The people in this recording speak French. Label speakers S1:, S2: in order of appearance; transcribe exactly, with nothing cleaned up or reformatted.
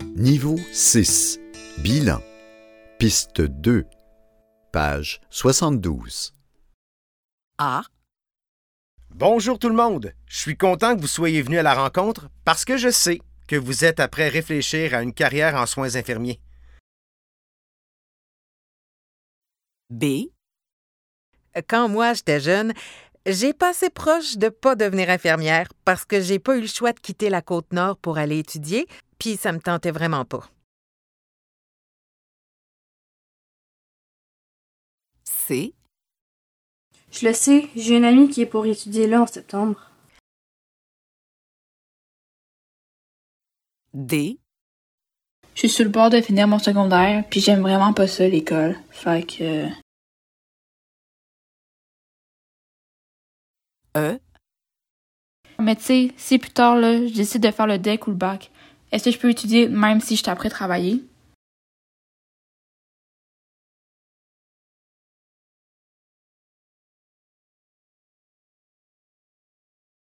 S1: Niveau six. Bilan. Piste deux. Page soixante-douze.
S2: A.
S3: Bonjour tout le monde. Je suis content que vous soyez venus à la rencontre parce que je sais que vous êtes après réfléchir à une carrière en soins infirmiers.
S2: B.
S4: Quand moi, j'étais jeune, j'ai passé proche de pas devenir infirmière parce que j'ai pas eu le choix de quitter la Côte-Nord pour aller étudier, puis ça me tentait vraiment pas.
S2: C.
S5: Je le sais, j'ai une amie qui est pour étudier là en septembre.
S2: D.
S6: Je suis sur le bord de finir mon secondaire, puis j'aime vraiment pas ça, l'école. Fait que...
S2: E.
S6: Mais tu sais, si plus tard, là, je décide de faire le D E C ou le bac, est-ce que je peux étudier même si je suis après travailler?